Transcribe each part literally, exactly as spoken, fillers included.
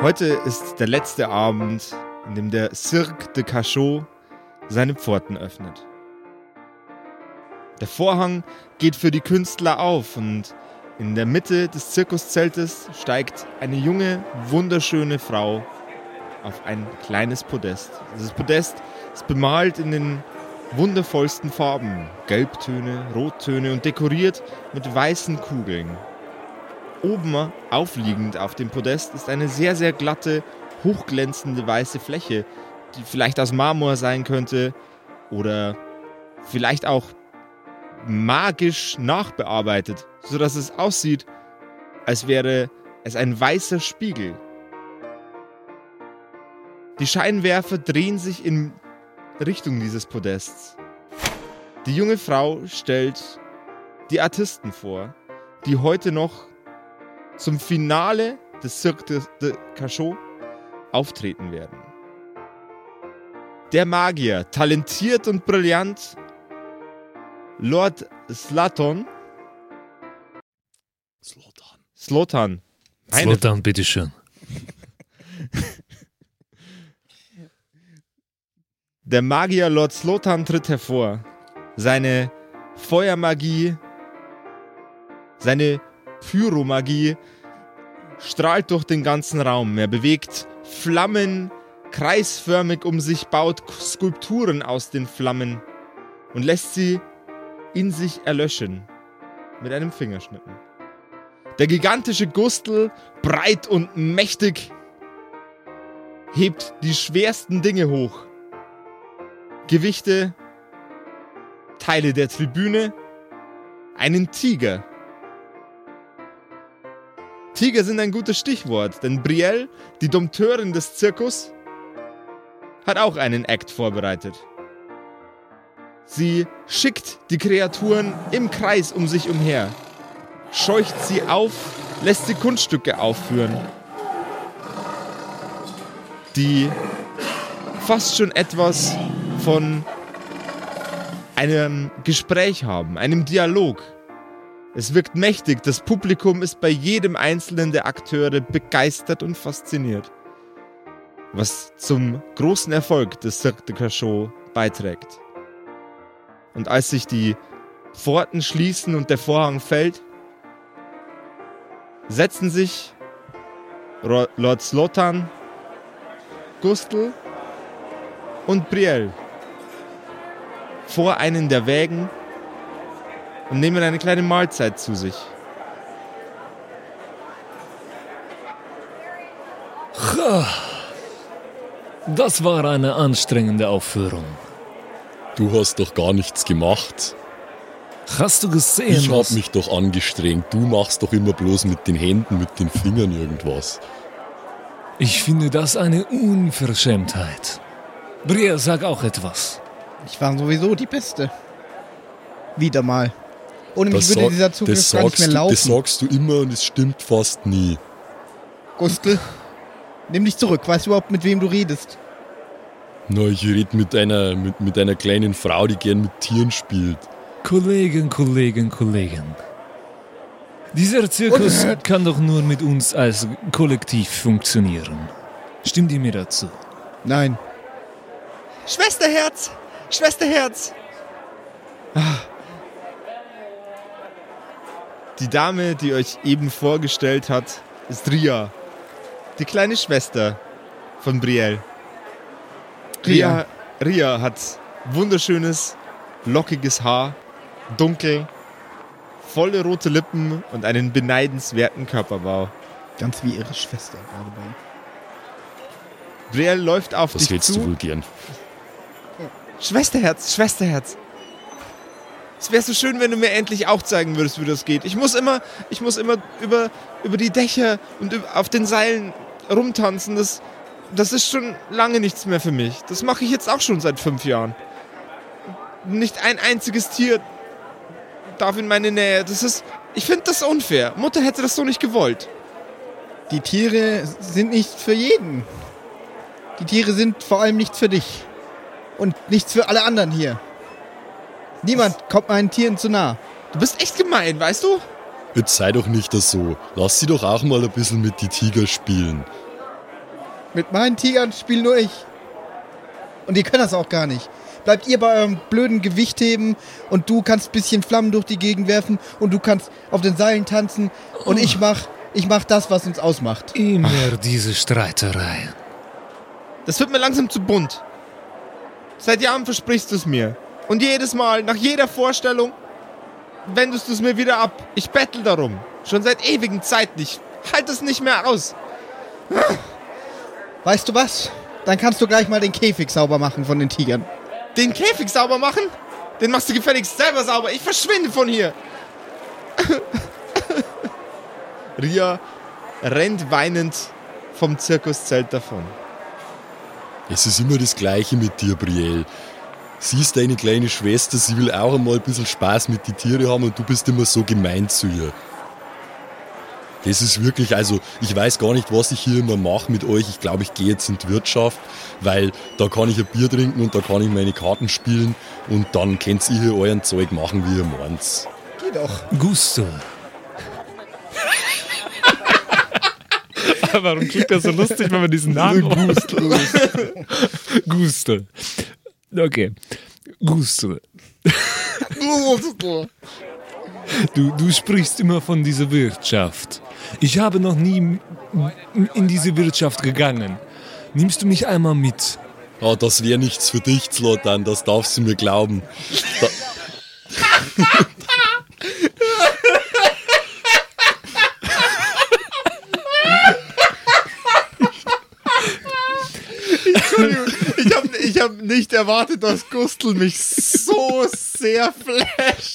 Heute ist der letzte Abend, in dem der Cirque de Cachot seine Pforten öffnet. Der Vorhang geht für die Künstler auf und in der Mitte des Zirkuszeltes steigt eine junge, wunderschöne Frau auf ein kleines Podest. Dieses Podest ist bemalt in den wundervollsten Farben, Gelbtöne, Rottöne und dekoriert mit weißen Kugeln. Oben aufliegend auf dem Podest ist eine sehr, sehr glatte, hochglänzende weiße Fläche, die vielleicht aus Marmor sein könnte oder vielleicht auch magisch nachbearbeitet, sodass es aussieht, als wäre es ein weißer Spiegel. Die Scheinwerfer drehen sich in Richtung dieses Podests. Die junge Frau stellt die Artisten vor, die heute noch zum Finale des Cirque de Cachot auftreten werden. Der Magier, talentiert und brillant, Lord Zlaton. Zlatan. Zlatan. Zlatan, bitteschön. Der Magier Lord Zlatan tritt hervor. Seine Feuermagie, seine Pyromagie strahlt durch den ganzen Raum. Er bewegt Flammen kreisförmig um sich, baut Skulpturen aus den Flammen und lässt sie in sich erlöschen mit einem Fingerschnippen. Der gigantische Gustl, breit und mächtig, hebt die schwersten Dinge hoch. Gewichte, Teile der Tribüne, einen Tiger. Tiger sind ein gutes Stichwort, denn Brielle, die Dompteurin des Zirkus, hat auch einen Act vorbereitet. Sie schickt die Kreaturen im Kreis um sich umher, scheucht sie auf, lässt sie Kunststücke aufführen, die fast schon etwas von einem Gespräch haben, einem Dialog. Es wirkt mächtig, das Publikum ist bei jedem einzelnen der Akteure begeistert und fasziniert, was zum großen Erfolg des Cirque de Cachot beiträgt. Und als sich die Pforten schließen und der Vorhang fällt, setzen sich Lord Zlatan, Gustl und Brielle vor einen der Wägen und nehmen eine kleine Mahlzeit zu sich. Das war eine anstrengende Aufführung. Du hast doch gar nichts gemacht. Hast du gesehen? Ich hab mich doch angestrengt. Du machst doch immer bloß mit den Händen, mit den Fingern irgendwas. Ich finde das eine Unverschämtheit. Brielle, sag auch etwas. Ich war sowieso die Beste. Wieder mal. Ohne mich Das würde sag- dieser Zugriff das gar nicht mehr sagst du- laufen. Das sagst du immer und es stimmt fast nie. Gustl, nimm dich zurück. Weißt du überhaupt, mit wem du redest? Na, ich rede mit einer, mit, mit einer kleinen Frau, die gern mit Tieren spielt. Kollegen, Kollegen, Kollegen. Dieser Zirkus Unerhört. kann doch nur mit uns als Kollektiv funktionieren. Stimmt ihr mir dazu? Nein. Schwesterherz! Schwesterherz! Ah. Die Dame, die euch eben vorgestellt hat, ist Ria. Die kleine Schwester von Brielle. Ria, Ria hat wunderschönes, lockiges Haar, dunkel, volle rote Lippen und einen beneidenswerten Körperbau. Ganz wie ihre Schwester gerade bei. Brielle läuft auf Das dich hättest du zu. wohl gern. Schwesterherz, Schwesterherz. Es wäre so schön, wenn du mir endlich auch zeigen würdest, wie das geht. Ich muss immer, ich muss immer über, über die Dächer und über, auf den Seilen rumtanzen. Das, das ist schon lange nichts mehr für mich. Das mache ich jetzt auch schon seit fünf Jahren. Nicht ein einziges Tier darf in meine Nähe. Das ist, ich finde das unfair. Mutter hätte das so nicht gewollt. Die Tiere sind nicht für jeden. Die Tiere sind vor allem nichts für dich. Und nichts für alle anderen hier. Niemand kommt meinen Tieren zu nah. Du bist echt gemein, weißt du? Jetzt sei doch nicht das so. Lass sie doch auch mal ein bisschen mit die Tiger spielen. Mit meinen Tigern spiele nur ich. Und die können das auch gar nicht. Bleibt ihr bei eurem blöden Gewichtheben und du kannst ein bisschen Flammen durch die Gegend werfen und du kannst auf den Seilen tanzen und ich mach, ich mach das, was uns ausmacht. Immer diese Streiterei. Das wird mir langsam zu bunt. Seit Jahren versprichst du es mir. Und jedes Mal, nach jeder Vorstellung, wendest du es mir wieder ab. Ich bettel darum. Schon seit ewigen Zeiten. Ich halte es nicht mehr aus. Weißt du was? Dann kannst du gleich mal den Käfig sauber machen von den Tigern. Den Käfig sauber machen? Den machst du gefälligst selber sauber. Ich verschwinde von hier. Ria rennt weinend vom Zirkuszelt davon. Es ist immer das Gleiche mit dir, Brielle. Sie ist deine kleine Schwester, sie will auch einmal ein bisschen Spaß mit den Tieren haben und du bist immer so gemein zu ihr. Das ist wirklich, also ich weiß gar nicht, was ich hier immer mache mit euch. Ich glaube, ich gehe jetzt in die Wirtschaft, weil da kann ich ein Bier trinken und da kann ich meine Karten spielen und dann könnt ihr hier euren Zeug machen, wie ihr meint. Geh doch. Gusto. Warum klingt das so lustig, wenn man diesen Namen Gusto. Gusto. Okay. Gusto. Du, du sprichst immer von dieser Wirtschaft. Ich habe noch nie in diese Wirtschaft gegangen. Nimmst du mich einmal mit? Ah, das wäre nichts für dich, Zlatan, das darfst du mir glauben. Da Ich habe ich hab nicht erwartet, dass Gustl mich so sehr flasht.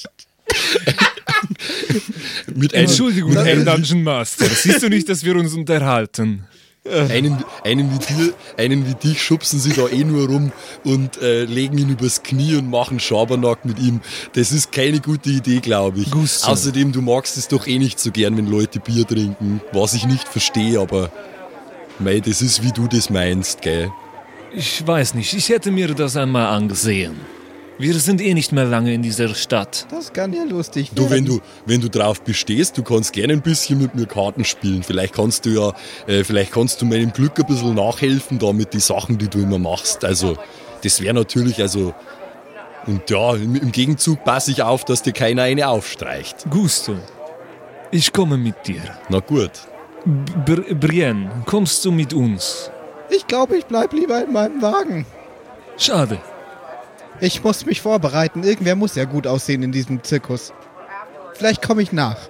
mit einem, Entschuldigung, mit Herr einem, Dungeon Master. Siehst du nicht, dass wir uns unterhalten? einen, einen, wie dir, einen wie dich schubsen sie da eh nur rum und äh, legen ihn übers Knie und machen Schabernack mit ihm. Das ist keine gute Idee, glaube ich. Gusto. Außerdem, du magst es doch eh nicht so gern, wenn Leute Bier trinken. Was ich nicht verstehe, aber mei, das ist, wie du das meinst, gell? Ich weiß nicht, ich hätte mir das einmal angesehen. Wir sind eh nicht mehr lange in dieser Stadt. Das kann ja lustig Du, werden. wenn du, wenn du drauf bestehst, du kannst gerne ein bisschen mit mir Karten spielen. Vielleicht kannst du ja, äh, vielleicht kannst du meinem Glück ein bisschen nachhelfen, da mit den Sachen, die du immer machst. Also, das wäre natürlich, also, und ja, im, im Gegenzug passe ich auf, dass dir keiner eine aufstreicht. Gusto, ich komme mit dir. Na gut. Br- Brienne, kommst du mit uns? Ich glaube, ich bleib lieber in meinem Wagen. Schade. Ich muss mich vorbereiten. Irgendwer muss ja gut aussehen in diesem Zirkus. Vielleicht komme ich nach.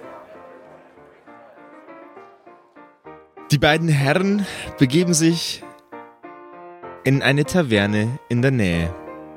Die beiden Herren begeben sich in eine Taverne in der Nähe.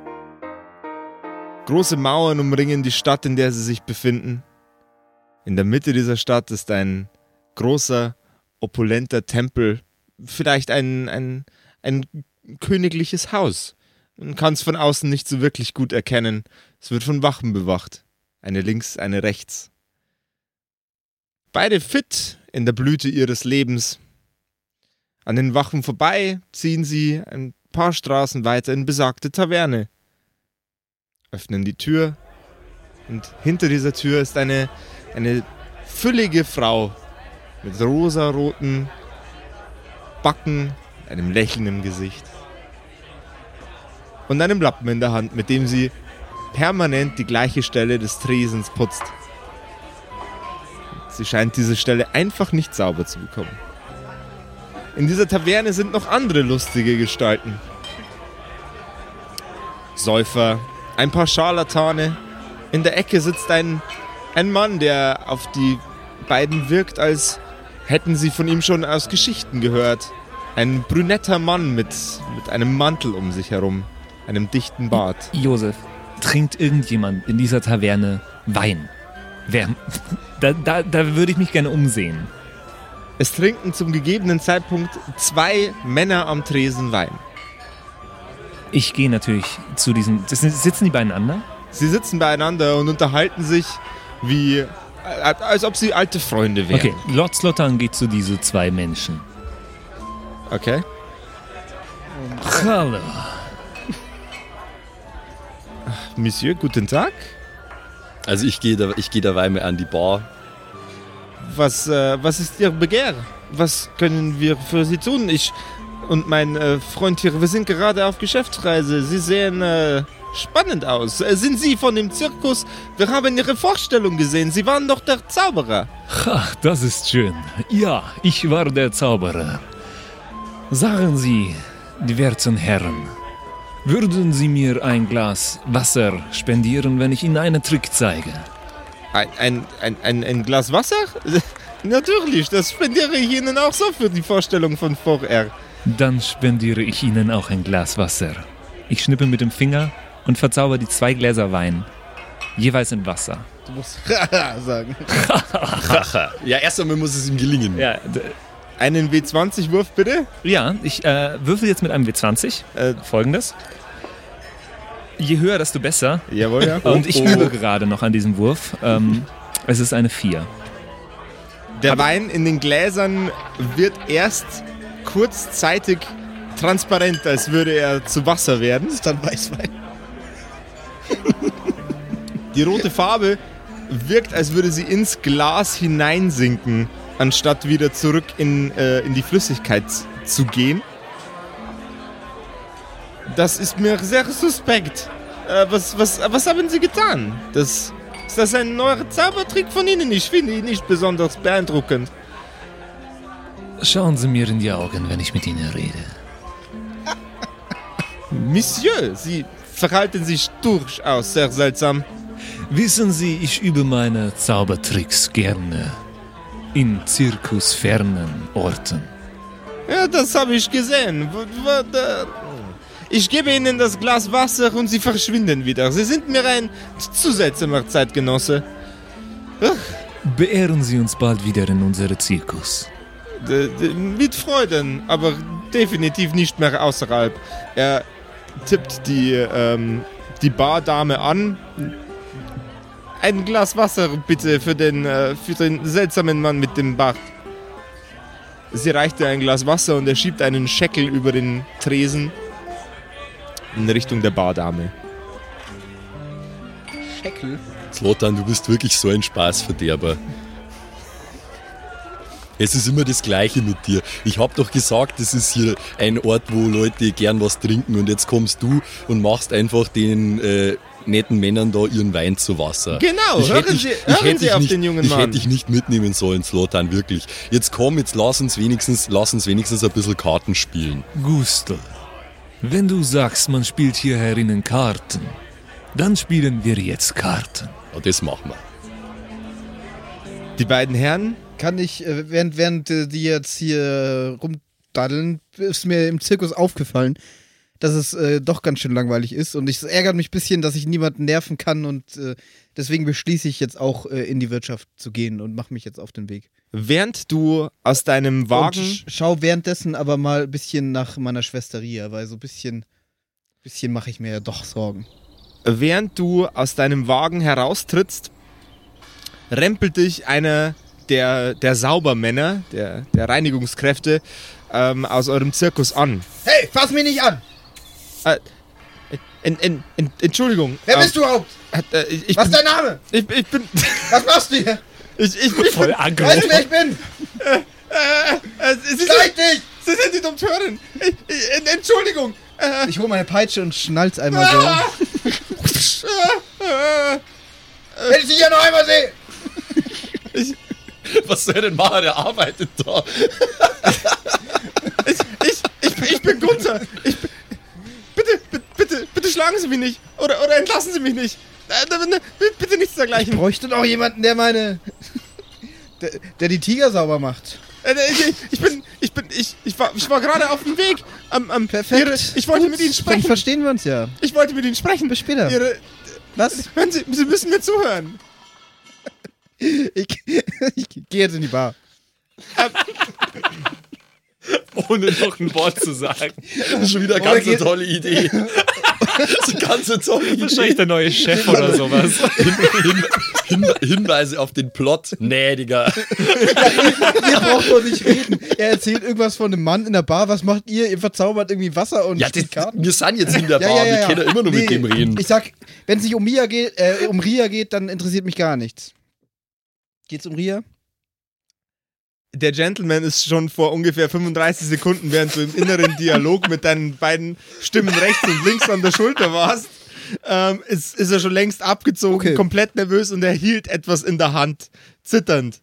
Große Mauern umringen die Stadt, in der sie sich befinden. In der Mitte dieser Stadt ist ein großer, opulenter Tempel, vielleicht ein, ein, ein königliches Haus. Man kann es von außen nicht so wirklich gut erkennen. Es wird von Wachen bewacht. Eine links, eine rechts. Beide fit in der Blüte ihres Lebens. An den Wachen vorbei ziehen sie ein paar Straßen weiter in besagte Taverne. Öffnen die Tür und hinter dieser Tür ist eine, eine füllige Frau mit rosaroten Backen, einem Lächeln im Gesicht und einem Lappen in der Hand, mit dem sie permanent die gleiche Stelle des Tresens putzt. Sie scheint diese Stelle einfach nicht sauber zu bekommen. In dieser Taverne sind noch andere lustige Gestalten. Säufer, ein paar Scharlatane. In der Ecke sitzt ein, ein Mann, der auf die beiden wirkt, als hätten sie von ihm schon aus Geschichten gehört. Ein brünetter Mann mit, mit einem Mantel um sich herum, einem dichten Bart. Josef, trinkt irgendjemand in dieser Taverne Wein? Wer? Da, da, da würde ich mich gerne umsehen. Es trinken zum gegebenen Zeitpunkt zwei Männer am Tresen Wein. Ich gehe natürlich zu diesen... Sitzen die beieinander? Sie sitzen beieinander und unterhalten sich wie... als ob sie alte Freunde wären. Okay, Lord Zlatan geht zu diesen zwei Menschen. Okay. Hallo. Monsieur, guten Tag. Also ich gehe da, ich gehe dabei mal an die Bar. Was, äh, was ist Ihr Begehr? Was können wir für Sie tun? Ich und mein äh, Freund hier, wir sind gerade auf Geschäftsreise. Sie sehen äh, spannend aus. Äh, sind Sie von dem Zirkus? Wir haben Ihre Vorstellung gesehen. Sie waren doch der Zauberer. Ach, das ist schön. Ja, ich war der Zauberer. Sagen Sie, die werten Herren, würden Sie mir ein Glas Wasser spendieren, wenn ich Ihnen einen Trick zeige? Ein, ein, ein, ein, ein Glas Wasser? Natürlich, das spendiere ich Ihnen auch so für die Vorstellung von vorher. Dann spendiere ich Ihnen auch ein Glas Wasser. Ich schnippe mit dem Finger und verzauber die zwei Gläser Wein, jeweils in Wasser. Du musst sagen. Ja, erst einmal muss es ihm gelingen. Ja, d- Einen W zwanzig-Wurf bitte. ja ich äh, würfel jetzt mit einem W zwanzig. Äh, Folgendes. Je höher, desto besser. Jawohl, ja. Und ich Oh, übe gerade noch an diesem Wurf. Ähm, es ist eine vier. Der Wein in den Gläsern wird erst kurzzeitig transparent, als würde er zu Wasser werden. Das ist dann Weißwein. Die rote Farbe wirkt, als würde sie ins Glas hineinsinken, anstatt wieder zurück in, äh, in die Flüssigkeit zu gehen. Das ist mir sehr suspekt. Äh, was, was, was haben Sie getan? Das, ist das ein neuer Zaubertrick von Ihnen? Ich finde ihn nicht besonders beeindruckend. Schauen Sie mir in die Augen, wenn ich mit Ihnen rede. Monsieur, Sie verhalten sich durchaus sehr seltsam. Wissen Sie, ich übe meine Zaubertricks gerne in zirkusfernen Orten. Ja, das habe ich gesehen. W- w- da- Ich gebe Ihnen das Glas Wasser und Sie verschwinden wieder. Sie sind mir ein zu seltsamer Zeitgenosse. Beehren Sie uns bald wieder in unsere Zirkus. D- d- Mit Freuden, aber definitiv nicht mehr außerhalb. Er tippt die, ähm, die Bardame an. Ein Glas Wasser bitte für den, äh, für den seltsamen Mann mit dem Bart. Sie reicht ihr ein Glas Wasser und er schiebt einen Scheckel über den Tresen in Richtung der Bardame. Scheckel. Zlatan, du bist wirklich so ein Spaßverderber. Es ist immer das Gleiche mit dir. Ich hab doch gesagt, das ist hier ein Ort, wo Leute gern was trinken und jetzt kommst du und machst einfach den äh, netten Männern da ihren Wein zu Wasser. Genau, Ich hören hätte dich- Sie, ich hören hätte Sie dich auf nicht, den jungen Ich Mann. hätte dich nicht mitnehmen sollen, Zlatan, wirklich. Jetzt komm, jetzt lass uns wenigstens, lass uns wenigstens ein bisschen Karten spielen. Gustl, wenn du sagst, man spielt hier herinnen Karten, dann spielen wir jetzt Karten. Ja, das machen wir. Die beiden Herren, Kann ich, äh, während, während äh, die jetzt hier rumdaddeln, ist mir im Zirkus aufgefallen, dass es äh, doch ganz schön langweilig ist. Und es ärgert mich ein bisschen, dass ich niemanden nerven kann. Und äh, deswegen beschließe ich jetzt auch äh, in die Wirtschaft zu gehen und mache mich jetzt auf den Weg. während du aus deinem Und Wagen... sch- schau währenddessen aber mal ein bisschen nach meiner Schwester Ria, weil so ein bisschen, bisschen mache ich mir ja doch Sorgen. Während du aus deinem Wagen heraustrittst, rempelt dich einer der, der Saubermänner, der, der Reinigungskräfte, ähm, aus eurem Zirkus an. Hey, fass mich nicht an! Äh, en, en, en, Entschuldigung. Wer ähm, bist du überhaupt? Äh, ich, ich Was ist bin, dein Name? ich, ich bin... Was machst du hier? Ich, ich bin... Voll aggro. Weißt du, wer ich bin? Äh, äh, Sie, sind, Zeig dich! Sie sind die Dompteurin. Ich, ich, en- Entschuldigung. Äh, Ich hole meine Peitsche und schnall's einmal so. ah, äh, äh, Wenn ich dich ja noch einmal sehe! Was soll er denn machen? Der arbeitet da. ich, ich, ich, ich bin Gunther. Ich, bin- bitte, bitte, bitte, bitte schlagen Sie mich nicht. Oder, oder entlassen Sie mich nicht. Äh, äh, Bitte nichts Ich dergleichen. bräuchte noch jemanden, der meine... Der, der die Tiger sauber macht. Äh, Ich, ich bin, ich bin, ich, ich war, ich war gerade auf dem Weg. Am, am, Perfekt. Ihre, ich wollte Gut, mit Ihnen Dann sprechen. verstehen wir uns ja. Ich wollte mit Ihnen sprechen. Bis später. Ihre, Was? hören Sie, Sie müssen mir zuhören. Ich, ich gehe jetzt in die Bar. Ohne noch ein Wort zu sagen. Das ist schon wieder eine Oder ganz eine geht- tolle Idee. Das ist eine ganz eine tolle Idee. Wahrscheinlich der neue Chef oder sowas. Hin, hin, Hinweise auf den Plot. Nee, Digga. Ihr braucht doch nicht reden. Er erzählt irgendwas von einem Mann in der Bar. Was macht ihr? Ihr verzaubert irgendwie Wasser und Ja, spielt das, Karten. wir sind jetzt in der Ja, Bar. ja, ja, Wir ja. können immer nur mit Nee, dem reden. Ich sag, wenn es nicht um Ria geht, äh, um Ria geht, dann interessiert mich gar nichts. Geht's um Ria? der Gentleman ist schon vor ungefähr fünfunddreißig Sekunden, während du im inneren Dialog mit deinen beiden Stimmen rechts und links an der Schulter warst, ähm, ist, ist er schon längst abgezogen, Okay. komplett nervös und er hielt etwas in der Hand, zitternd.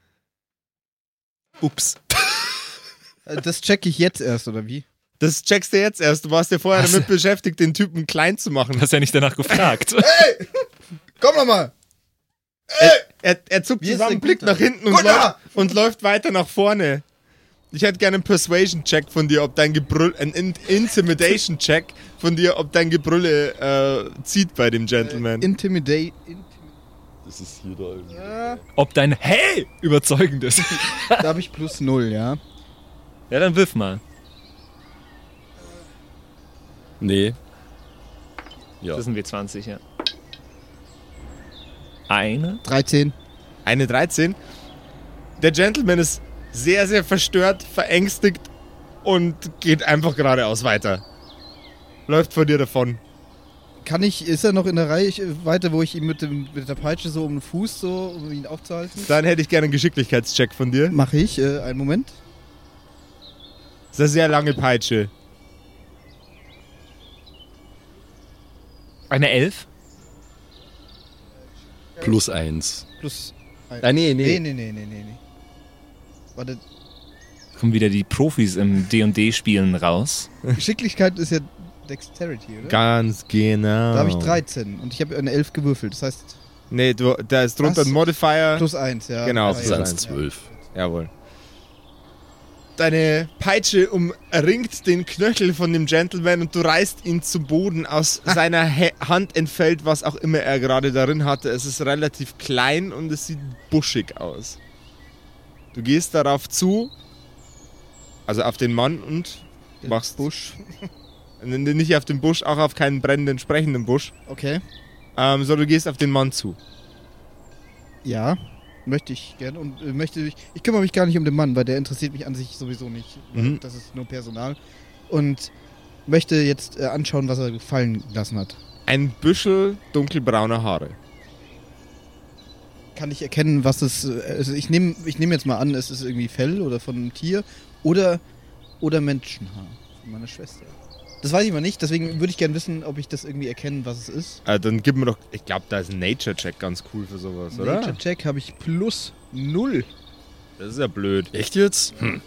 Ups. Äh, Das checke ich jetzt erst, oder wie? Das checkst du jetzt erst. Du warst ja vorher Was? damit beschäftigt, den Typen klein zu machen. Du hast ja nicht danach gefragt. Komm noch mal! Er, er zuckt Wie ist zusammen, denn blickt Gunther? nach hinten und Gunther! läuft, und läuft weiter nach vorne. Ich hätte gerne einen Persuasion-Check von dir, ob dein Gebrüll, ein In- Intimidation-Check von dir, ob dein Gebrülle äh, zieht bei dem Gentleman. Intimidate. Intim Das ist hier da irgendwie. ja, Ob dein Hey überzeugend ist. da habe ich plus null, ja. Ja, dann wirf mal. Nee. Ja. Das ist ein W zwanzig, ja. Eine. dreizehn. Eine dreizehn. Der Gentleman ist sehr, sehr verstört, verängstigt und geht einfach geradeaus weiter. Läuft vor dir davon. Kann ich, ist er noch in der Reichweite, wo ich ihm mit, dem, mit der Peitsche so um den Fuß, so, um ihn aufzuhalten? Dann hätte ich gerne einen Geschicklichkeitscheck von dir. Mache ich, äh, einen Moment. Das ist eine sehr lange Peitsche. Eine Elf. Plus eins. Plus. Ein. Ah, nee, Nee, nee. nee, nee, nee, nee. nee. Warte, Kommen wieder die Profis im D und D-Spielen raus. Geschicklichkeit ist ja Dexterity, oder? Ganz genau. Da habe ich dreizehn und ich habe eine elf gewürfelt. Das heißt, Nee, du, da ist drunter Was? ein Modifier. plus eins, ja. Genau, Ja, Das plus ist ja. eins zwölf. Jawohl. Deine Peitsche umringt den Knöchel von dem Gentleman und du reißt ihn zu Boden. Aus seiner He- Hand entfällt, was auch immer er gerade darin hatte. Es ist relativ klein und es sieht buschig aus. Du gehst darauf zu, also auf den Mann und machst Busch. nicht auf den Busch, auch auf keinen brennenden, sprechenden Busch, Okay. ähm, sondern du gehst auf den Mann zu. Ja, möchte ich gerne. Und äh, möchte ich, ich kümmere mich gar nicht um den Mann, weil der interessiert mich an sich sowieso nicht. Mhm. Das ist nur Personal. Und möchte jetzt äh, anschauen, was er fallen lassen hat. Ein Büschel dunkelbrauner Haare. Kann ich erkennen, was es. äh, Also ich nehme ich nehm jetzt mal an, es ist irgendwie Fell oder von einem Tier oder, oder Menschenhaar von meiner Schwester. Das weiß ich mal nicht, deswegen würde ich gerne wissen, ob ich das irgendwie erkennen, was es ist. Äh, dann gib mir doch, ich glaube, da ist ein Nature-Check ganz cool für sowas, oder? Nature Check habe ich plus null. Das ist ja blöd. Echt jetzt? Hm.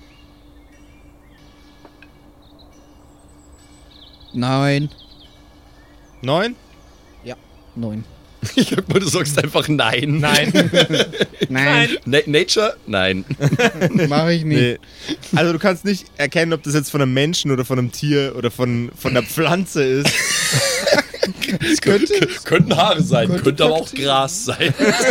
Nein. Neun? Neun. Ich hab mal, du sagst einfach nein. Nein. Nein. Na Nature? Nein. Mache ich nicht. Nee. Also du kannst nicht erkennen, ob das jetzt von einem Menschen oder von einem Tier oder von, von einer Pflanze ist. Es könnte, könnten Haare sein, könnte könnte, aber auch Kakteen. Gras sein.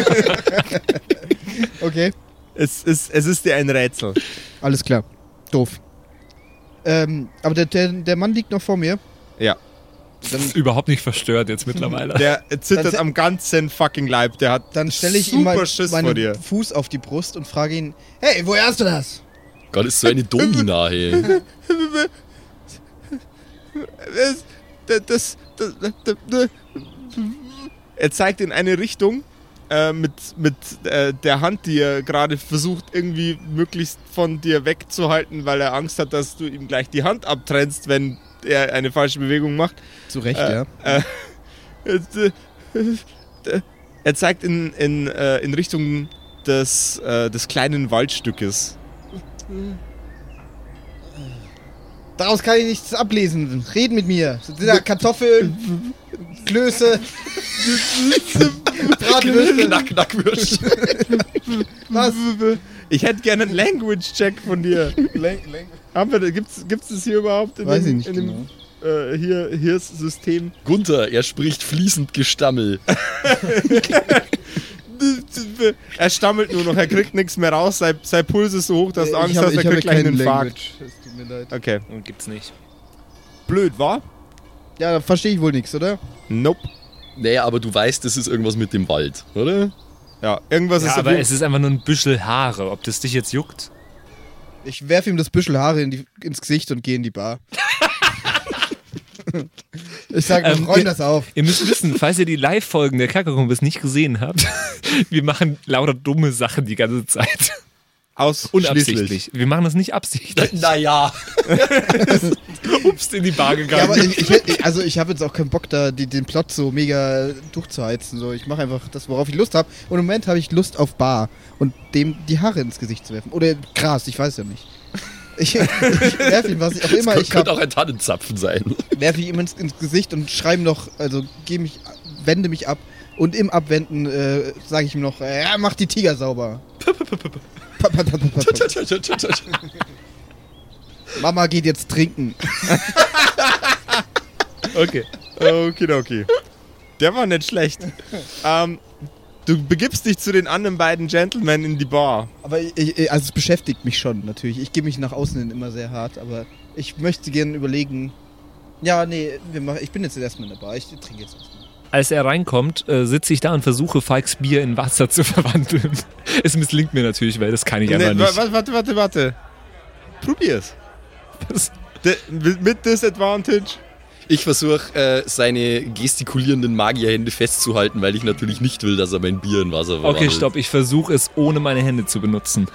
Okay. Es ist, es ist dir ein Rätsel. Alles klar. Doof. Ähm, aber der, der, der Mann liegt noch vor mir. Ja. Dann, Überhaupt nicht verstört jetzt mittlerweile. Der zittert Dann- am ganzen fucking Leib. Der hat dann stelle ich super ihm mal Schiss vor dir. meinen Fuß auf die Brust und frage ihn, hey, woher hast du das? Gott, ist so eine Domina, hey. Das, das, das, das, das, er zeigt in eine Richtung äh, mit, mit äh, der Hand, die er gerade versucht, irgendwie möglichst von dir wegzuhalten, weil er Angst hat, dass du ihm gleich die Hand abtrennst, wenn er eine falsche Bewegung macht. Zu Recht, Äh, ja. äh, äh, er zeigt in, in, äh, in Richtung des, äh, des kleinen Waldstückes. Daraus kann ich nichts ablesen. Reden mit mir. Sind da Kartoffeln, Klöße, Bratwürste, Knack, Knackwürst. was? Ich hätte gerne einen Language-Check von dir. Haben wir, gibt's, gibt's das hier überhaupt in Weiß dem, ich nicht in dem genau. äh, hier, hier ist System? Gunther, er spricht fließend Gestammel. Er stammelt nur noch, er kriegt nichts mehr raus, sein, sein Puls ist so hoch, dass du Äh, Angst ich hab- hast, er ich habe kriegt gleich einen keinen Infarkt. Language. Es tut mir leid. Okay. Und gibt's nicht. Blöd, wa? Ja, da verstehe ich wohl nichts, oder? Nope. Naja, aber du weißt, das ist irgendwas mit dem Wald, oder? Ja, irgendwas Ja, ist aber auf jeden- es ist einfach nur ein Büschel Haare. Ob das dich jetzt juckt? Ich werfe ihm das Büschel Haare in die, ins Gesicht und gehe in die Bar. Ich sage, Ähm, räum ihr- das auf. Ihr müsst wissen, falls ihr die Live-Folgen der Kakakumbis nicht gesehen habt, wir machen lauter dumme Sachen die ganze Zeit. Ausschließlich. Unabsichtlich. Wir machen das nicht absichtlich. Naja. Ups, in die Bar gegangen. Ja, aber ich, ich, hätt- also ich habe jetzt auch keinen Bock, da die, den Plot so mega durchzuheizen. So. Ich mache einfach das, worauf ich Lust habe. Und im Moment habe ich Lust auf Bar und dem die Haare ins Gesicht zu werfen. Oder Gras, ich weiß ja nicht. Ich, ich werfe ihm, was ich auch immer Das ich könnte habe, auch ein Tannenzapfen sein. werfe ich ihm ins, ins Gesicht und schreibe noch, also geh mich, wende mich ab. Und im Abwenden äh, sage ich ihm noch, äh, ja, mach die Tiger sauber. Pa- pa- pa- pa- pa- pa. Mama geht jetzt trinken. Okay. Okay, okay. Der war nicht schlecht. ähm, du begibst dich zu den anderen beiden Gentlemen in die Bar. Aber ich, ich, also es beschäftigt mich schon natürlich. Ich gebe mich nach außen hin immer sehr hart, aber ich möchte gerne überlegen. Ja, nee, wir machen, ich bin jetzt erstmal in der Bar. Ich trinke jetzt erstmal. Als er reinkommt, äh, sitze ich da und versuche, Falks Bier in Wasser zu verwandeln. Es misslingt mir natürlich, weil das kann ich einfach Nee, nicht. wa- warte, warte, warte. Probier's. Was? De, mit Disadvantage. Ich versuche, äh, seine gestikulierenden Magierhände festzuhalten, weil ich natürlich nicht will, dass er mein Bier in Wasser verwandelt. Okay, stopp. Ich versuche es, ohne meine Hände zu benutzen.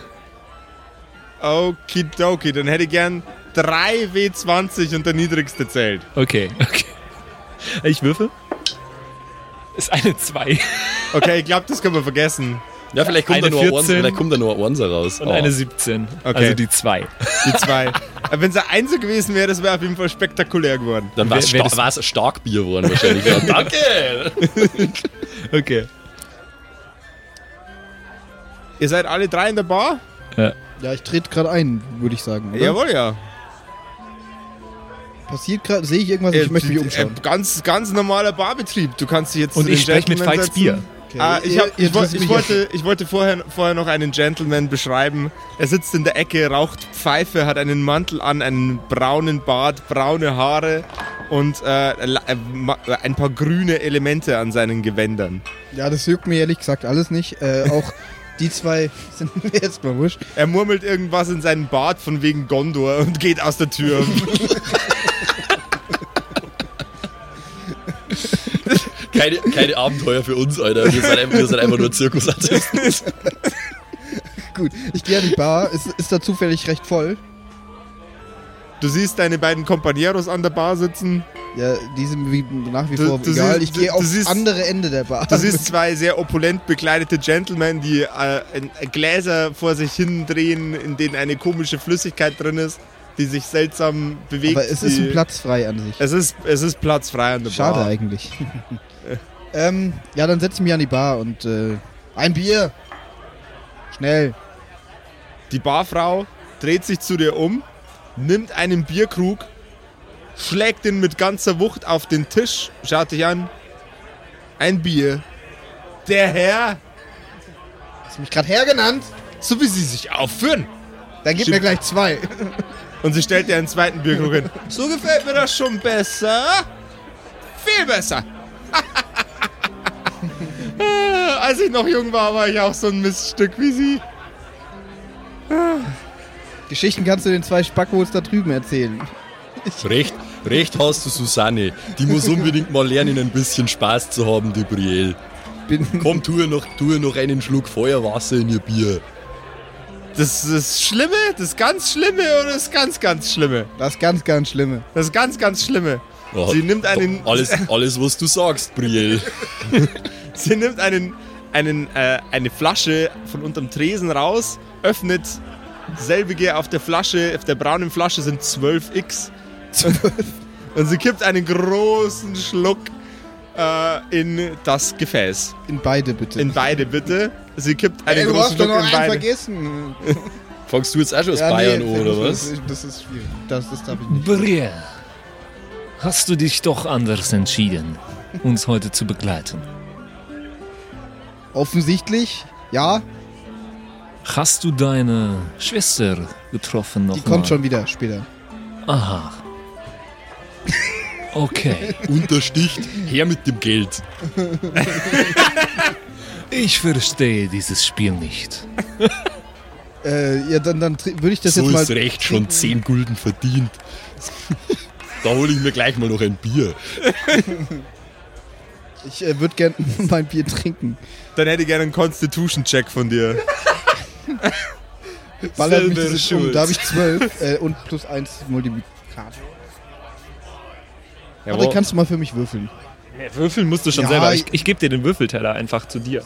Okidoki, dann hätte ich gern drei W zwanzig und der niedrigste zählt. Okay, okay. Ich würfel. Ist eine zwei. Okay, ich glaube, das können wir vergessen. Ja, vielleicht kommt, Eine da nur ein Onser, vierzehn. vielleicht kommt da nur ein Onser raus. Und Oh. eine siebzehn. Okay. Also die zwei. Die zwei. Wenn es ein Einser gewesen wäre, das wäre auf jeden Fall spektakulär geworden. Dann war es Wer- wer sta- das- war's ein Starkbier geworden wahrscheinlich. Ja, danke! Okay. Ihr seid alle drei in der Bar? Ja. Ja, ich trete gerade ein, würde ich sagen. Oder? Jawohl, ja. Passiert gerade, sehe ich irgendwas? Ich Äh, möchte mich äh, umschauen. Ganz, ganz normaler Barbetrieb. Du kannst dich jetzt Und zu ich den spreche mit Gentlemen Falks setzen. Bier. Okay, Ah, ich, ihr- hab, ihr ich, woll- interessiert ich mich wollte, ich wollte vorher, vorher noch einen Gentleman beschreiben. Er sitzt in der Ecke, raucht Pfeife, hat einen Mantel an, einen braunen Bart, braune Haare und äh, la- äh, ma- ein paar grüne Elemente an seinen Gewändern. Ja, das juckt mir ehrlich gesagt alles nicht. Äh, auch die zwei sind mir jetzt mal wurscht. Er murmelt irgendwas in seinen Bart von wegen Gondor und geht aus der Tür. Keine, keine Abenteuer für uns, Alter. Wir sind, einfach- wir sind einfach nur Zirkusartisten. Gut, ich gehe an die Bar. Ist, ist da zufällig recht voll? Du siehst deine beiden Companeros an der Bar sitzen. Ja, die sind wie, nach wie Du- vor du egal. siehst- ich gehe du- aufs du siehst- andere Ende der Bar. Du siehst zwei sehr opulent bekleidete Gentlemen, die äh, in- Gläser vor sich hin drehen, in denen eine komische Flüssigkeit drin ist, die sich seltsam bewegt. Aber es ist die, ein Platz frei an sich. Es ist, es ist Platz frei an der Schade Bar. eigentlich. ähm, ja, dann setze ich mich an die Bar und äh, ein Bier. Schnell. Die Barfrau dreht sich zu dir um, nimmt einen Bierkrug, schlägt ihn mit ganzer Wucht auf den Tisch, schaut dich an. Ein Bier. Der Herr, Hast du mich gerade hergenannt? so wie sie sich aufführen. Dann gib Stimmt. mir gleich zwei. Und sie stellt dir einen zweiten Bierkrug hin. So gefällt mir das schon besser. Viel besser. Als ich noch jung war, war ich auch so ein Miststück wie sie. Geschichten kannst du den zwei Spackos da drüben erzählen. Recht, recht hast du, Susanne. Die muss unbedingt mal lernen, ein bisschen Spaß zu haben, die Brielle. Bin Komm, tu ihr noch, tu ihr noch einen Schluck Feuerwasser in ihr Bier. Das ist das Schlimme, das ganz Schlimme oder das ganz, ganz Schlimme? das ganz, ganz Schlimme. Das ganz, ganz Schlimme. Ja, Sie nimmt einen, Alles, alles, was du sagst, Brielle. sie nimmt einen, einen, äh, eine Flasche von unterm Tresen raus, öffnet selbige auf der Flasche, auf der braunen Flasche sind zwölf X. Und sie kippt einen großen Schluck äh, in das Gefäß. In beide bitte. In beide bitte. Sie kippt einen Ey, du großen hast doch Schluck noch in einen beide. vergessen. Fangst du jetzt auch schon aus Ja, Bayern nee, an, oder das, was? Das ist schwierig. Das, das darf ich nicht. Brielle, hast du dich doch anders entschieden, uns heute zu begleiten? Offensichtlich, ja. Hast du deine Schwester getroffen noch Die kommt mal? schon wieder später. Aha. Okay. Untersticht, her mit dem Geld. Ich verstehe dieses Spiel nicht. Äh, ja, dann, dann tr- würde ich das so jetzt mal. ist recht, schon zehn Gulden verdient. Da hole ich mir gleich mal noch ein Bier. Ich äh, würde gern mein Bier trinken. Dann hätte ich gerne einen Constitution-Check von dir. ballert mich Selber das um. schuld. Da habe ich zwölf äh, und plus eins Multiplikator. Ja, Warte, kannst du mal für mich würfeln? Ja, würfeln musst du schon Ja, selber. ich- Ich, ich gebe dir den Würfelteller einfach zu dir.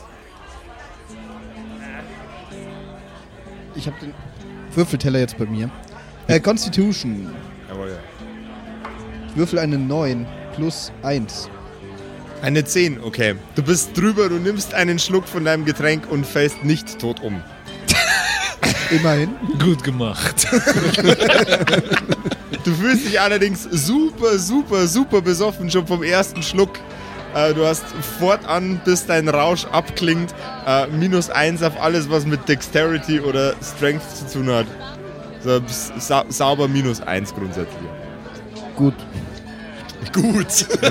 Ich habe den Würfelteller jetzt bei mir. Äh, Constitution. Jawohl, ja. Ich würfel eine neun plus eins. Eine zehn, okay. Du bist drüber, du nimmst einen Schluck von deinem Getränk und fällst nicht tot um. Immerhin. Gut gemacht. Du fühlst dich allerdings super, super, super besoffen schon vom ersten Schluck. Äh, du hast fortan, bis dein Rausch abklingt, äh, minus eins auf alles, was mit Dexterity oder Strength zu tun hat. So, sa sauber minus eins grundsätzlich. Gut. Gut.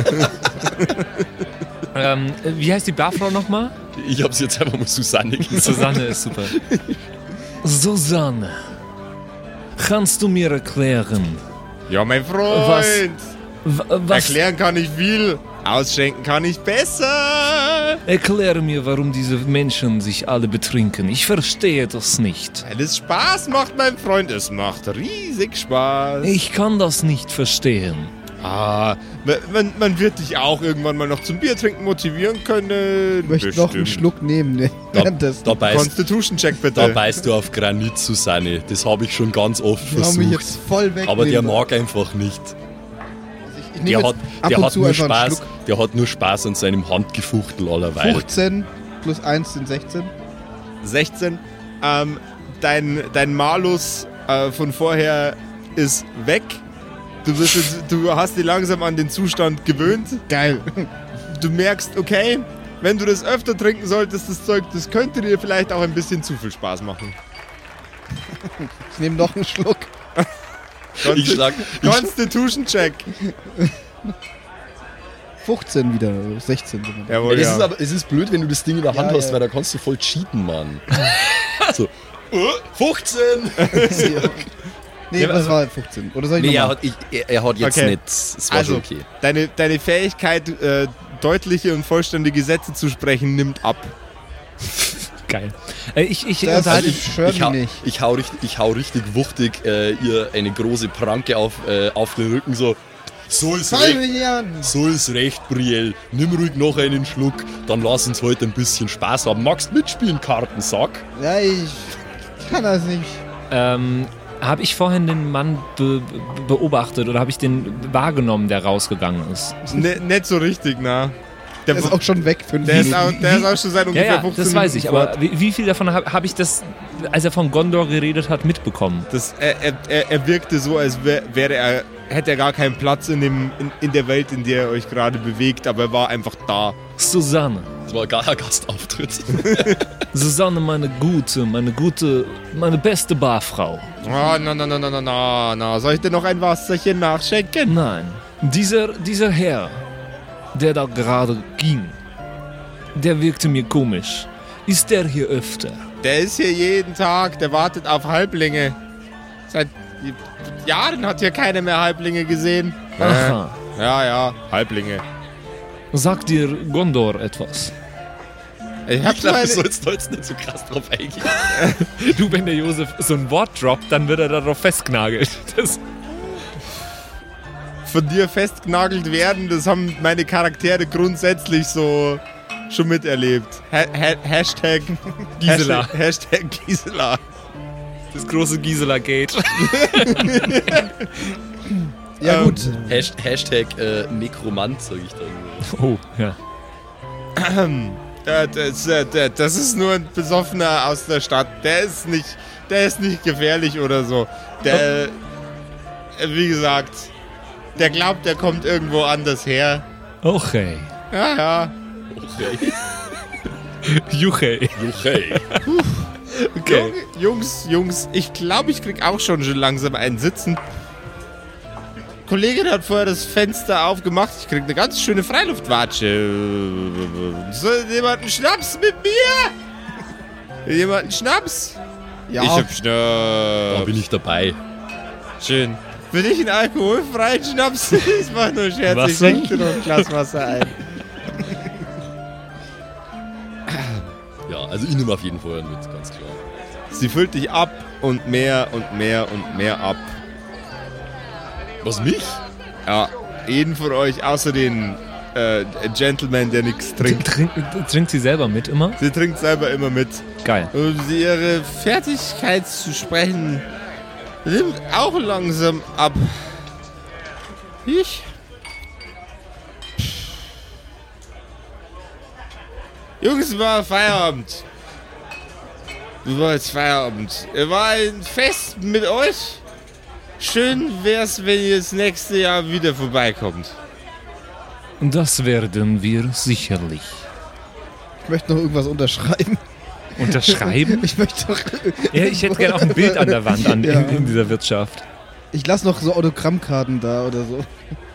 ähm, wie heißt die Barfrau nochmal? Ich hab's jetzt einfach mal Susanne gesagt. Susanne ist super. Susanne, kannst du mir erklären, Ja, mein Freund. Was? w- was... Erklären kann ich viel, ausschenken kann ich besser. Erkläre mir, warum diese Menschen sich alle betrinken. Ich verstehe das nicht. Weil es Spaß macht, mein Freund. Es macht riesig Spaß. Ich kann das nicht verstehen. Ah, man, man wird dich auch irgendwann mal noch zum Bier trinken motivieren können. Ich möchte noch einen Schluck nehmen. Ne? Da, Währenddessen. da, beißt, Constitution-Check bitte. da beißt du auf Granit, Susanne. Das habe ich schon ganz oft Ich hau mich versucht. jetzt voll weg. Aber der mag einfach nicht. Ich, ich Der nehme hat, jetzt ab der und hat zu nur einfach einen Spaß. Schluck. Der hat nur Spaß an seinem Handgefuchtel allerweil. fünfzehn plus eins sind sechzehn. sechzehn. Ähm, dein, dein Malus äh, von vorher ist weg. Du, bist jetzt, du hast dich langsam an den Zustand gewöhnt. Geil. Du merkst, okay, wenn du das öfter trinken solltest, das Zeug, das könnte dir vielleicht auch ein bisschen zu viel Spaß machen. Ich nehme noch einen Schluck. Ich schlag, ich, Constitution-Check. fünfzehn wieder. sechzehn. sind wir. Jawohl, es, ja. ist aber, es ist blöd, wenn du das Ding in der Hand Ja, hast, ja. weil da kannst du voll cheaten, Mann. So, uh, fünfzehn! Nee, Ja, das also- war fünfzehn. Oder soll ich Nee, er nochmal? hat, ich, er, er hat jetzt Okay. nicht. Es war Also, schon okay. deine, deine Fähigkeit, äh, deutliche und vollständige Sätze zu sprechen, nimmt ab. Geil. Äh, ich ich Das unterhalte ist- Ich schwör ich, hau, nicht. ich, hau richtig, ich hau richtig wuchtig äh, ihr eine große Pranke auf, äh, auf den Rücken, so. So ist Zwei recht, Milliarden. so ist recht, Brielle. Nimm ruhig noch einen Schluck, dann lass uns heute ein bisschen Spaß haben. Magst mitspielen, Kartensack? Ja, ich kann das nicht. Ähm, habe ich vorhin den Mann be beobachtet oder habe ich den wahrgenommen, der rausgegangen ist? Ne, nicht so richtig, na. Der, Der ist auch schon weg. Fünf der, ist Minuten. auch, der ist auch schon seit Ja, ungefähr ja, fünfzehn das weiß ich. Minuten Aber fort. wie, wie viel davon habe hab ich das, als er von Gondor geredet hat, mitbekommen? Das, er, er, er, er wirkte so, als wär, wäre er, hätte er gar keinen Platz in, dem, in, in der Welt, in der ihr euch gerade bewegt, aber er war einfach da. Susanne. Das war gar ein Gastauftritt. Susanne, meine gute, meine gute, meine beste Barfrau. Oh, na, na, na, na, na, na, na. Soll ich dir noch ein Wasserchen nachschenken? Nein, dieser, dieser Herr, der da gerade ging, der wirkte mir komisch. Ist der hier öfter? Der ist hier jeden Tag, der wartet auf Halblinge. Seit Jahren hat hier keiner mehr Halblinge gesehen. Aha. Äh, ja, ja, Halblinge. Sagt dir Gondor etwas? Ich hab Ich glaube, meine, du sollst da jetzt nicht so krass drauf eingehen. Du, wenn der Josef so ein Wort droppt, dann wird er darauf festgenagelt. Das von dir festgenagelt werden, das haben meine Charaktere grundsätzlich so schon miterlebt. Ha ha Hashtag Gisela. Hashtag, Hashtag Gisela. Das große Gisela-Gate. Ja, Ähm, gut. Hasht- Hashtag äh, Nekromant, sag ich dann. Oh, ja. Äh, das, äh, der- das ist nur ein Besoffener aus der Stadt. Der ist nicht, der ist nicht gefährlich oder so. Der, äh, wie gesagt, der glaubt, der kommt irgendwo anders her. Okay. Ja, ja. Okay. Juche. Okay. Okay. Jungs, Jungs, ich glaube, ich krieg auch schon, schon langsam einen Sitzen. Kollegin hat vorher das Fenster aufgemacht. Ich krieg eine ganz schöne Freiluftwatsche. Soll jemand einen Schnaps mit mir? Will jemand einen Schnaps? Ja, Ich hab Da Schnaps. bin ich dabei. Schön. Für dich einen alkoholfreien Schnaps? Ich mach nur Scherz. Ich Wasser? schenke dir noch ein Glas Wasser ein. Ja, also ich nehme auf jeden Fall mit, ganz klar. Sie füllt dich ab und mehr und mehr und mehr ab. Was, mich? Ja, jeden von euch, außer den äh, Gentleman, der nichts trinkt. Trink, trinkt sie selber mit immer? Sie trinkt selber immer mit. Geil. Und sie ihre Fertigkeit zu sprechen nimmt auch langsam ab. Ich? Jungs, war Feierabend. War jetzt Feierabend. War ein Fest mit euch. Schön wär's, wenn ihr das nächste Jahr wieder vorbeikommt. Das werden wir sicherlich. Ich möchte noch irgendwas unterschreiben. Unterschreiben? Ich möchte doch. Ja, ich hätte gerne auch ein Bild an der Wand an, Ja. in, in dieser Wirtschaft. Ich lasse noch so Autogrammkarten da oder so.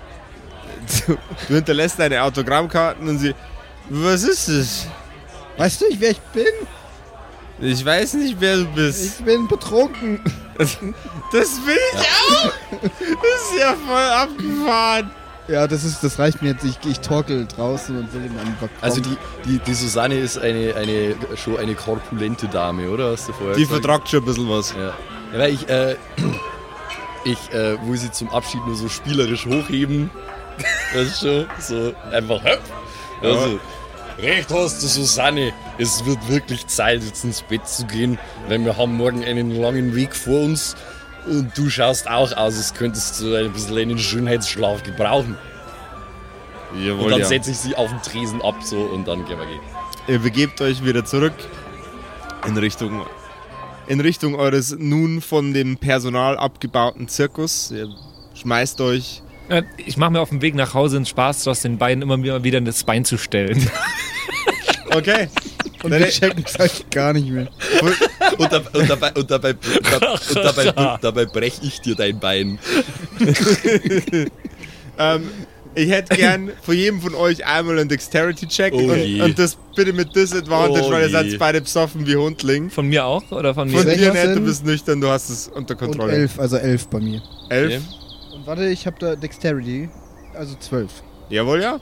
Du hinterlässt deine Autogrammkarten und sie... Was ist es? Weißt du nicht, wer ich bin? Ich weiß nicht, wer du bist. Ich bin betrunken. Das bin ich auch! Das ist ja voll abgefahren. Ja, das ist, das reicht mir jetzt. Ich, ich torkel draußen und will in einen Balkon. Also die, die, die Susanne ist eine, eine, schon eine korpulente Dame, oder? Hast du vorher Die gesagt? vertragt schon ein bisschen was. Ja, ja weil ich, äh, ich äh, will sie zum Abschied nur so spielerisch hochheben. Das ist schon so einfach, höpp. Also, recht hast du, Susanne. Es wird wirklich Zeit, jetzt ins Bett zu gehen, weil wir haben morgen einen langen Weg vor uns. Und du schaust auch aus, als könntest du ein bisschen einen Schönheitsschlaf gebrauchen. Jawohl, Und dann ja. setze ich sie auf den Tresen ab so und dann gehen wir gehen. Ihr begebt euch wieder zurück in Richtung, in Richtung eures nun von dem Personal abgebauten Zirkus. Ihr schmeißt euch... Äh, Ich mache mir auf dem Weg nach Hause einen Spaß draus, den Beinen immer wieder das Bein zu stellen. Okay. Und wir checken es halt gar nicht mehr. Und, da, und, dabei, und, dabei, und dabei, dabei breche ich dir dein Bein. ähm, ich hätte gern von jedem von euch einmal einen Dexterity-Check. Oh je. und, und das bitte mit Disadvantage, Oh weil ihr je. seid beide besoffen wie Hundling. Von mir auch? Oder von mir? Von Welcher dir nicht, du sind? bist nüchtern, du hast es unter Und Kontrolle. elf, also elf bei mir. Elf? Okay. Und warte, ich habe da Dexterity, also zwölf. Jawohl, ja.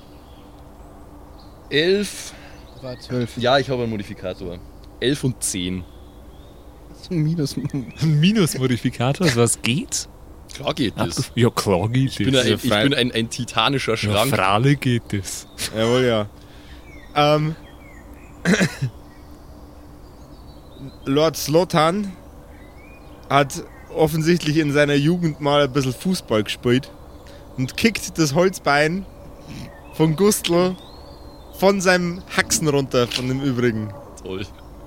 Elf. War zwölf. Ja, ich habe einen Modifikator. Elf und zehn. Minus. Ein Minusmodifikator, was geht? Klar geht das. Abgef- Ja, klar geht Ich bin, das. ein, ich bin ein, ein titanischer Ja, Schrank. Frale geht das. Jawohl, ja. Ähm, Lord Slotan hat offensichtlich in seiner Jugend mal ein bisschen Fußball gespielt und kickt das Holzbein von Gustl von seinem Haxen runter, von dem übrigen. Toll.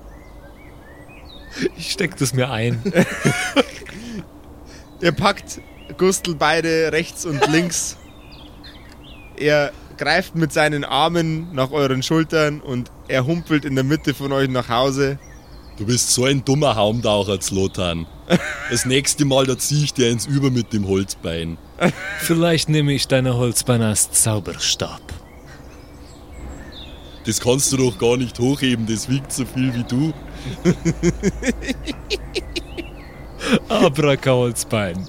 Ich steck das mir ein. Ihr packt Gustl beide rechts und links. Er greift mit seinen Armen nach euren Schultern und er humpelt in der Mitte von euch nach Hause. Du bist so ein dummer Haumtaucher, Zlotan. Das nächste Mal, da zieh ich dir ins Über mit dem Holzbein. Vielleicht nehme ich deine Holzbeine als Zauberstab. Das kannst du doch gar nicht hochheben, das wiegt so viel wie du. Abraka-Holzbein.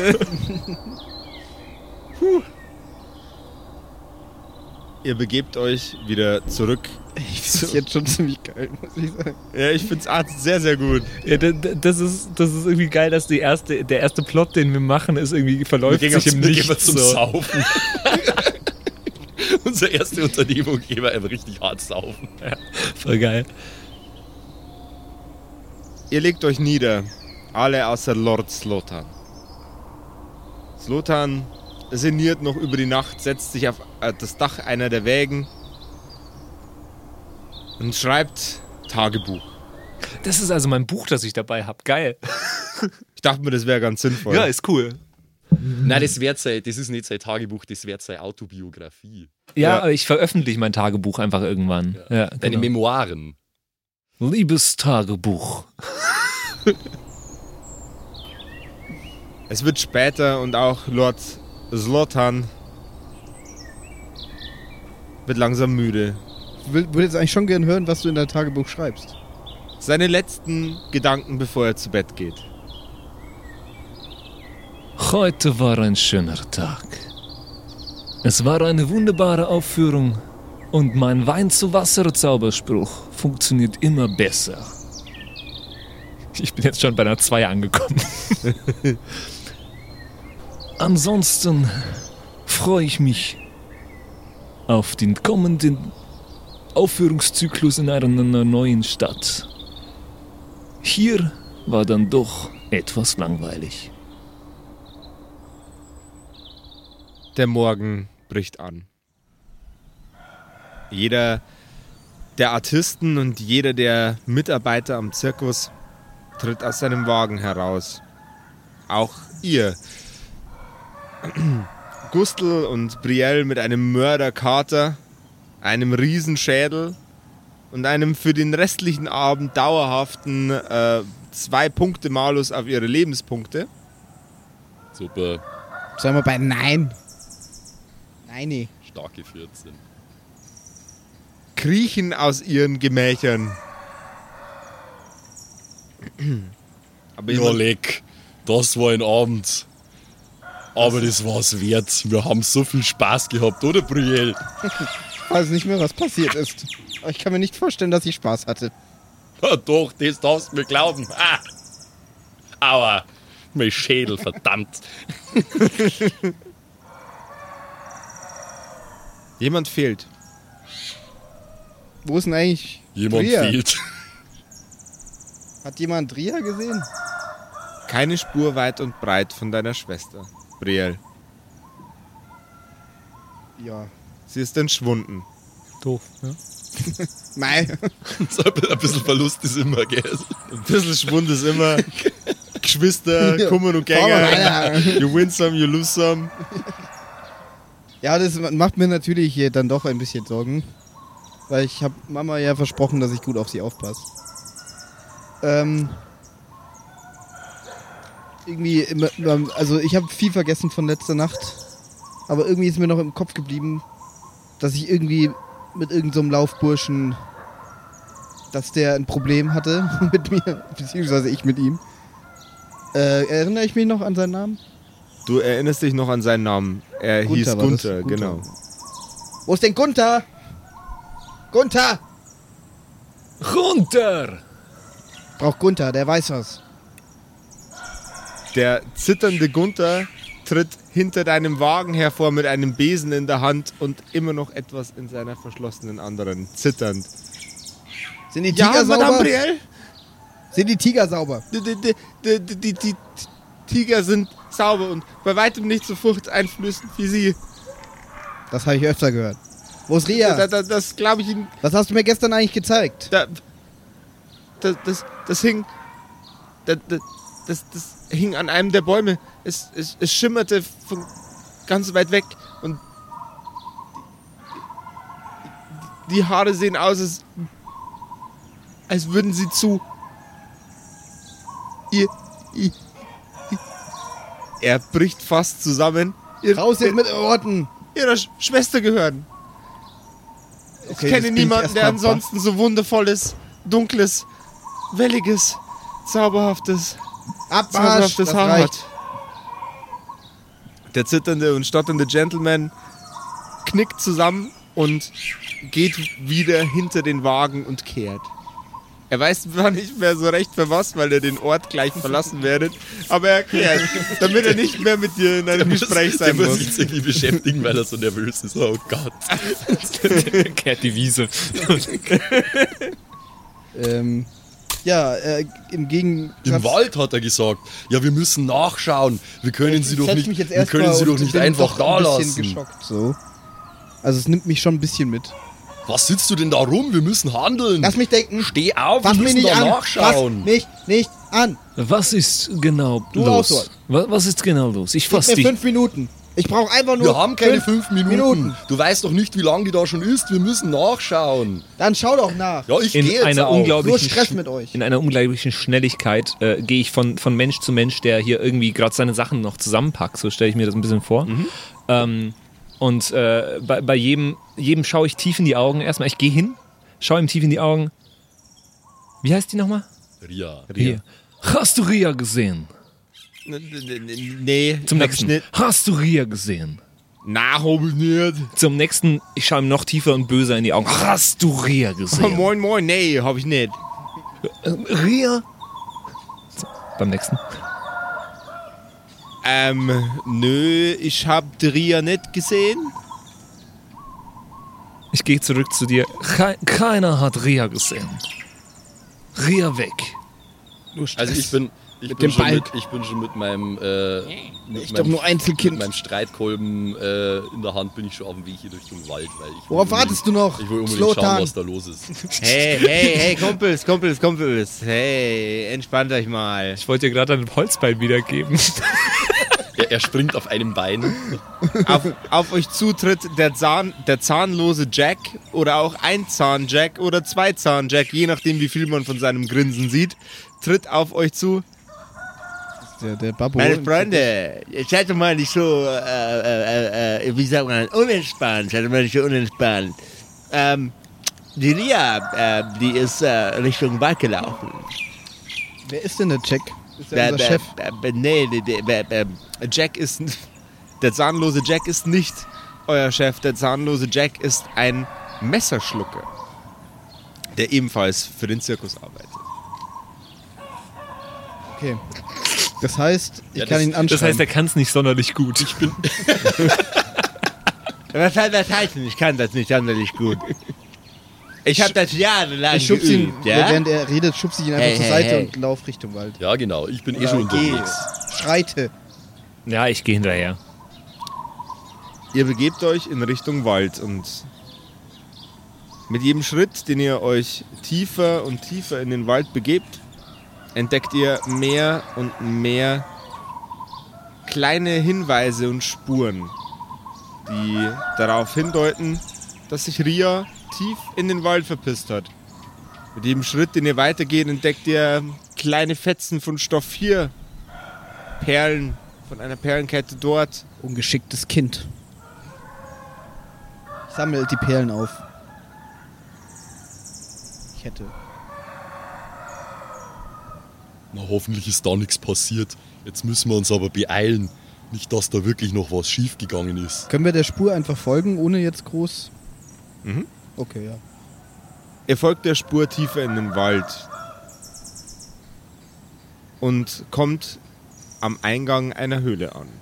Ihr begebt euch wieder zurück. Ich finde es jetzt schon ziemlich geil, muss ich sagen. Ja, ich find's Arzt sehr, sehr gut. Ja, d- d- das, ist, das ist irgendwie geil, dass die erste, der erste Plot, den wir machen, ist irgendwie verläuft Wir gehen sich im wir gehen Nichts. zum So. Saufen. Unsere erste Unternehmung gehen wir einfach richtig hart saufen. Voll geil. Ihr legt euch nieder. Alle außer Lord Slotan. Slotan sinniert noch über die Nacht, setzt sich auf äh, das Dach einer der Wägen und schreibt Tagebuch. Das ist also mein Buch, das ich dabei habe. Geil. Ich dachte mir, das wäre ganz sinnvoll. Ja, ist cool. Nein, das, wird sein, das ist nicht sein Tagebuch, das wird seine Autobiografie. Ja, Ja. aber ich veröffentliche mein Tagebuch einfach irgendwann. Ja, Deine genau. Memoiren. Liebes Tagebuch. Es wird später und auch Lord Slotan wird langsam müde. Ich will- würde jetzt eigentlich schon gerne hören, was du in dein Tagebuch schreibst. Seine letzten Gedanken, bevor er zu Bett geht. Heute war ein schöner Tag. Es war eine wunderbare Aufführung und mein Wein-zu-Wasser-Zauberspruch funktioniert immer besser. Ich bin jetzt schon bei einer zwei angekommen. Ansonsten freue ich mich auf den kommenden Aufführungszyklus in einer neuen Stadt. Hier war dann doch etwas langweilig. Der Morgen bricht an. Jeder der Artisten und jeder der Mitarbeiter am Zirkus tritt aus seinem Wagen heraus. Auch ihr. Gustl und Brielle mit einem Mörderkater, einem Riesenschädel und einem für den restlichen Abend dauerhaften äh, Zwei-Punkte-Malus auf ihre Lebenspunkte. Super. Sagen wir bei Nein. Nein, nee. Starke vierzehn. Kriechen aus ihren Gemächern. Aber Ja, leck. Das war ein Abend. Aber das war's wert. Wir haben so viel Spaß gehabt, oder, Brielle? Ich weiß nicht mehr, was passiert ist. Aber ich kann mir nicht vorstellen, dass ich Spaß hatte. Ja, doch, das darfst du mir glauben. Ah. Aua. Mein Schädel, verdammt. jemand fehlt. Wo ist denn eigentlich Jemand Dria? fehlt. Hat jemand Dria gesehen? Keine Spur weit und breit von deiner Schwester, Brielle. Ja. Sie ist entschwunden. Doof, ja? Mei. So ein bisschen Verlust ist immer, gell? Ein bisschen Schwund ist immer. Geschwister, Ja. kommen und Fahren wir gängen. weiter. You win some, you lose some. Ja, das macht mir natürlich hier dann doch ein bisschen Sorgen. Weil ich habe Mama ja versprochen, dass ich gut auf sie aufpasse. Ähm... Irgendwie, immer- immer- also ich habe viel vergessen von letzter Nacht. Aber irgendwie ist mir noch im Kopf geblieben, dass ich irgendwie mit irgendeinem so einem Laufburschen, dass der ein Problem hatte mit mir, beziehungsweise ich mit ihm. Äh, erinnere ich mich noch an seinen Namen? Du erinnerst dich noch an seinen Namen. Er Gunther hieß war das. Gunther, Gunther. genau. Wo ist denn Gunther? Gunther! Runter! Braucht Gunther, der weiß was. Der zitternde Gunther tritt hinter deinem Wagen hervor mit einem Besen in der Hand und immer noch etwas in seiner verschlossenen anderen, zitternd. Sind die Tiger sauber? Madame Brielle? Sind die Tiger sauber? Die, die, die, die, die, die, die Tiger sind sauber und bei weitem nicht so furchteinflößend wie sie. Das habe ich öfter gehört. Wo ist Ria? Da, da, das glaube ich Ihnen. Was hast du mir gestern eigentlich gezeigt? Da, das, das, das hing. Da, da, das, das hing an einem der Bäume. Es, es, es schimmerte von ganz weit weg und die, die Haare sehen aus, als, als würden sie zu ihr, ihr, er bricht fast zusammen. Ihr, Raus jetzt mit Worten! ihrer Sch- Schwester gehören. Okay, ich das kenne klingt niemanden, der erstmal ansonsten so wundervolles, dunkles, welliges, zauberhaftes, Abmarsch! zauberhaftes Das Haar reicht. hat. Der zitternde und stotternde Gentleman knickt zusammen und geht wieder hinter den Wagen und kehrt. Er weiß zwar nicht mehr so recht für was, weil er den Ort gleich verlassen werdet, aber er kehrt, damit er nicht mehr mit dir in einem Gespräch sein der muss muss. sich jetzt irgendwie beschäftigen, weil er so nervös ist. Oh Gott. Kehrt die Wiese. Ähm, ja, äh, im Gegensatz... Im Wald hat er gesagt. Ja, wir müssen nachschauen. Wir können sie Ich doch setz nicht, mich jetzt wir erst können mal sie und doch nicht bin einfach doch da ein bisschen lassen. geschockt, so. Also es nimmt mich schon ein bisschen mit. Was sitzt du denn da rum? Wir müssen handeln. Lass mich denken. Steh auf, Fass wir mich müssen nicht da an. nachschauen. Fass mich nicht an. Was ist genau Du los? auch so. Was, was ist genau los? Ich Gib fass mir dich. fünf Minuten. Ich brauche einfach nur Wir haben keine fünf Minuten. Minuten. Du weißt doch nicht, wie lange die da schon ist. Wir müssen nachschauen. Dann schau doch nach. Ja, ich gehe In jetzt einer auch. unglaublichen Nur Stress Sch- mit euch. In einer unglaublichen Schnelligkeit äh, gehe ich von, von Mensch zu Mensch, der hier irgendwie gerade seine Sachen noch zusammenpackt. So stelle ich mir das ein bisschen vor. Ähm, und äh, bei, bei jedem, jedem schaue ich tief in die Augen. Erstmal, ich gehe hin, schaue ihm tief in die Augen. Wie heißt die nochmal? Ria. Ria. Hast du Ria gesehen? Nee, Zum hab nächsten. ich nicht. Hast du Ria gesehen? Na, hab ich nicht. Zum nächsten, ich schaue ihm noch tiefer und böser in die Augen. Hast du Ria Oh, gesehen? moin, moin, nee, hab ich nicht. Ria? beim nächsten? Ähm, nö, ich hab die Ria nicht gesehen. Ich gehe zurück zu dir. Ke- keiner hat Ria gesehen. Ria weg. Nur Stress. Also ich bin, ich Mit bin, dem schon, Ball. mit, ich bin schon mit meinem, äh, mit Ich doch nur Einzelkind. mit meinem Streitkolben äh, in der Hand bin ich schon auf dem Weg hier durch den Wald, weil ich will Worauf unbedingt- wartest du noch? Ich will unbedingt Slow schauen, down. was da los ist. Hey, hey, hey, Kumpels, Kumpels, Kumpels. Hey, entspannt euch mal. Ich wollte dir gerade ein Holzbein wiedergeben. Er, er springt auf einem Bein. Auf, auf euch zutritt der, Zahn, der zahnlose Jack oder auch ein Zahn-Jack oder zwei Zahn-Jack, je nachdem wie viel man von seinem Grinsen sieht, tritt auf euch zu. Der, der Babbo. Meine Freunde, seid doch mal nicht so, äh, äh, äh, wie sagt man, unentspannt, seid doch mal nicht so unentspannt. Ähm, die Ria, äh, die ist äh, Richtung Wald gelaufen. Wer ist denn der Jack? Ist der Äh, unser äh, Chef? äh, nee, nee, nee, äh, äh, Jack ist, der zahnlose Jack ist nicht euer Chef, der zahnlose Jack ist ein Messerschlucker, der ebenfalls für den Zirkus arbeitet. Okay. Das heißt, ich Ja, kann das- ihn anschauen. Das heißt, er kann es nicht sonderlich gut. Ich bin Was soll das heißen? Ich kann das nicht sonderlich gut. Ich habe das jahrelang ich schubse ihn, geübt, ja? während er redet, schubse ich ihn einfach Hey, zur hey, Seite hey. und lauf Richtung Wald. Ja, genau. Ich bin eh Ja, schon geh. unterwegs. Schreite. ja, ich gehe hinterher. Ihr begebt euch in Richtung Wald und mit jedem Schritt, den ihr euch tiefer und tiefer in den Wald begebt, entdeckt ihr mehr und mehr kleine Hinweise und Spuren, die darauf hindeuten, dass sich Ria tief in den Wald verpisst hat. Mit jedem Schritt, den ihr weitergeht, entdeckt ihr kleine Fetzen von Stoff hier, Perlen von einer Perlenkette dort. Ungeschicktes Kind. Sammelt die Perlen auf. Ich hätte. Na, hoffentlich ist da nichts passiert. Jetzt müssen wir uns aber beeilen. Nicht, dass da wirklich noch was schiefgegangen ist. Können wir der Spur einfach folgen, ohne jetzt groß... Mhm. Okay, ja. Ihr folgt der Spur tiefer in den Wald und kommt am Eingang einer Höhle an.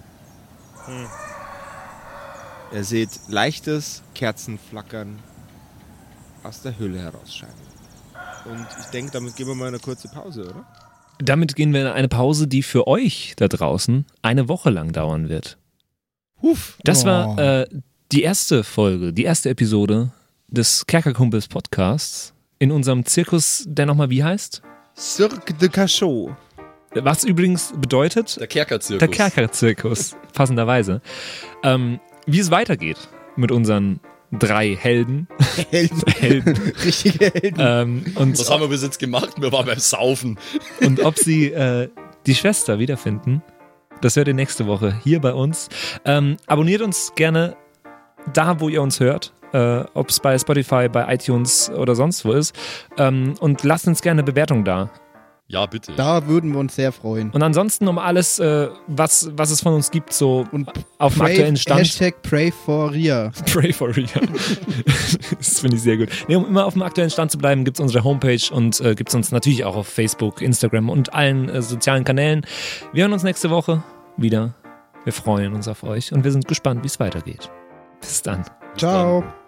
Ihr seht leichtes Kerzenflackern aus der Höhle herausscheinen. Und ich denke, damit gehen wir mal eine kurze Pause, oder? Damit gehen wir in eine Pause, die für euch da draußen eine Woche lang dauern wird. Huf. Das Oh. war äh, die erste Folge, die erste Episode des Kerkerkumpels Podcasts in unserem Zirkus, der nochmal wie heißt? Cirque de Cachot. Was übrigens bedeutet, Der Kerkerzirkus. der Kerkerzirkus, passenderweise. Ähm, wie es weitergeht mit unseren drei Helden. Helden. Helden. Richtige Helden. ähm, und, Was haben wir bis jetzt gemacht? Wir waren beim Saufen. und ob sie äh, die Schwester wiederfinden, das hört ihr nächste Woche hier bei uns. Ähm, abonniert uns gerne da, wo ihr uns hört. Äh, ob es bei Spotify, bei iTunes oder sonst wo ist. Ähm, und lasst uns gerne eine Bewertung da. Ja, bitte. Da würden wir uns sehr freuen. Und ansonsten um alles, äh, was, was es von uns gibt, so Und auf dem pray, aktuellen Stand. Hashtag Pray for Ria. Pray for Ria. Das finde ich sehr gut. Nee, um immer auf dem aktuellen Stand zu bleiben, gibt es unsere Homepage und äh, gibt es uns natürlich auch auf Facebook, Instagram und allen äh, sozialen Kanälen. Wir hören uns nächste Woche wieder. Wir freuen uns auf euch und wir sind gespannt, wie es weitergeht. Bis dann. Bis Ciao. dann.